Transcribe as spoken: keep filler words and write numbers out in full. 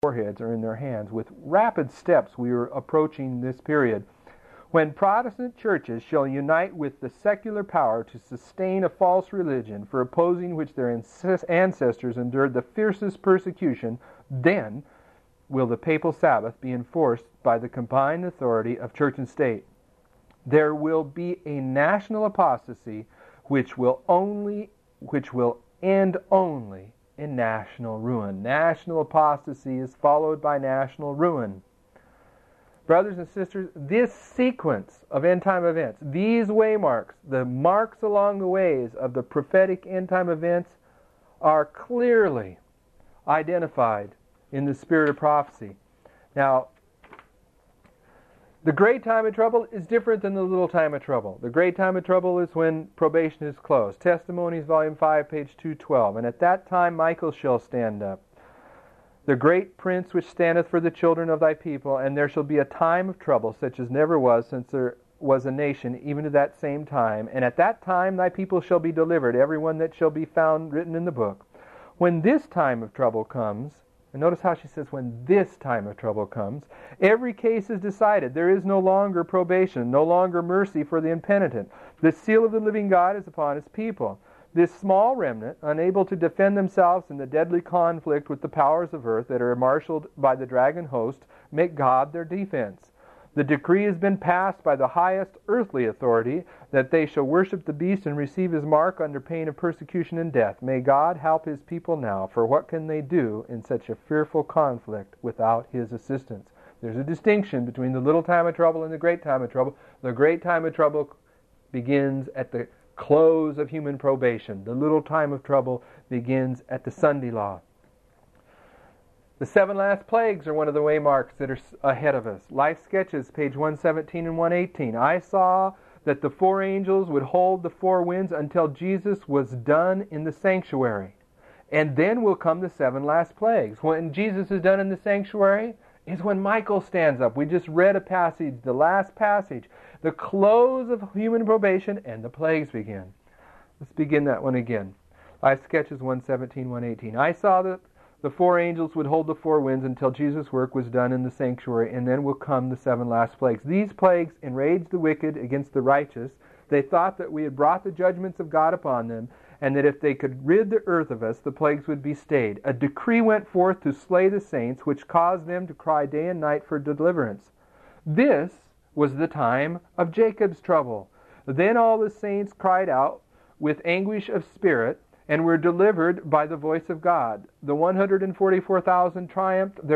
foreheads or in their hands. With rapid steps we are approaching this period when Protestant churches shall unite with the secular power to sustain a false religion for opposing which their ancestors endured the fiercest persecution. Then will the papal Sabbath be enforced by the combined authority of church and state. There will be a national apostasy which will only which will end only in national ruin. National apostasy is followed by national ruin. Brothers and sisters, this sequence of end-time events, these waymarks, the marks along the ways of the prophetic end-time events, are clearly identified in the spirit of prophecy. Now, the great time of trouble is different than the little time of trouble. The great time of trouble is when probation is closed. Testimonies, Volume five, page two twelve. And at that time Michael shall stand up, the great prince which standeth for the children of thy people, and there shall be a time of trouble such as never was since there was a nation, even to that same time. And at that time thy people shall be delivered, every one that shall be found written in the book. When this time of trouble comes, and notice how she says, when this time of trouble comes, every case is decided. There is no longer probation, no longer mercy for the impenitent. The seal of the living God is upon his people. This small remnant, unable to defend themselves in the deadly conflict with the powers of earth that are marshaled by the dragon host, make God their defense. The decree has been passed by the highest earthly authority that they shall worship the beast and receive his mark under pain of persecution and death. May God help his people now, for what can they do in such a fearful conflict without his assistance? There's a distinction between the little time of trouble and the great time of trouble. The great time of trouble begins at the close of human probation. The little time of trouble begins at the Sunday law. The seven last plagues are one of the waymarks that are ahead of us. Life Sketches, page one seventeen and one eighteen. I saw that the four angels would hold the four winds until Jesus was done in the sanctuary. And then will come the seven last plagues. When Jesus is done in the sanctuary is when Michael stands up. We just read a passage, the last passage. The close of human probation and the plagues begin. Let's begin that one again. Life Sketches one seventeen, one eighteen. I saw that the four angels would hold the four winds until Jesus' work was done in the sanctuary, and then will come the seven last plagues. These plagues enraged the wicked against the righteous. They thought that we had brought the judgments of God upon them, and that if they could rid the earth of us, the plagues would be stayed. A decree went forth to slay the saints, which caused them to cry day and night for deliverance. This was the time of Jacob's trouble. Then all the saints cried out with anguish of spirit, and were delivered by the voice of God. The one hundred forty-four thousand triumphed.